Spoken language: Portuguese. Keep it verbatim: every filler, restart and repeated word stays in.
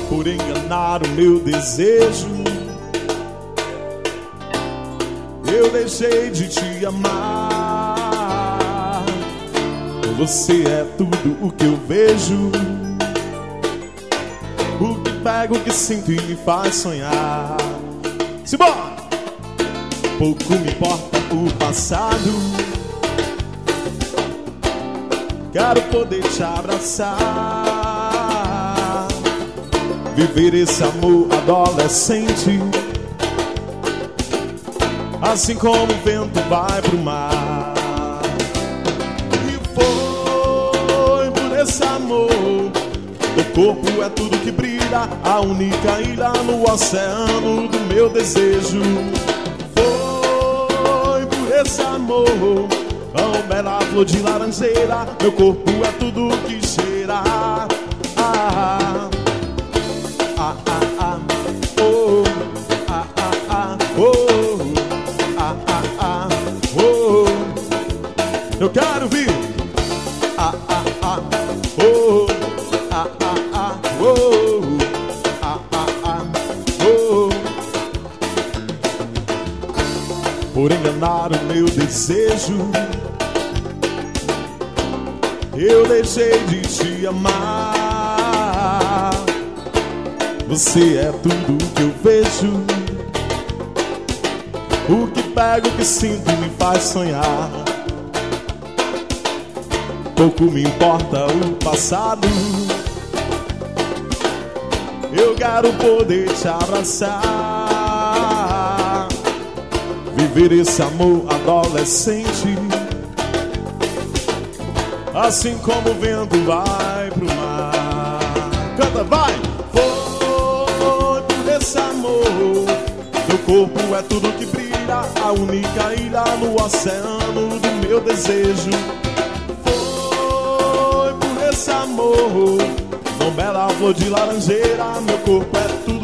por enganar o meu desejo. Eu deixei de te amar. Você é tudo o que eu vejo, o que pego, o que sinto e me faz sonhar. Simbora! Pouco me importa o passado, quero poder te abraçar, viver esse amor adolescente, assim como o vento vai pro mar. E foi por esse amor, teu corpo é tudo que brilha, a única ilha no oceano do meu desejo. Foi por esse amor, uma bela flor de laranjeira, meu corpo é tudo que cheira. Ah, ah, ah, ah, oh, ah, ah, ah, oh, ah, ah, ah, oh. Eu quero ouvir. Ah, ah, ah, oh, ah, ah, ah, oh, ah, ah, ah, oh. Por enganar o meu desejo, eu deixei de te amar. Você é tudo que eu vejo, o que pego, o que sinto me faz sonhar. Pouco me importa o passado, eu quero poder te abraçar, viver esse amor adolescente, assim como o vento vai pro mar. Canta, vai! Foi por esse amor, teu corpo é tudo que brilha, a única ilha no oceano do meu desejo. Foi por esse amor, não bela flor de laranjeira, meu corpo é tudo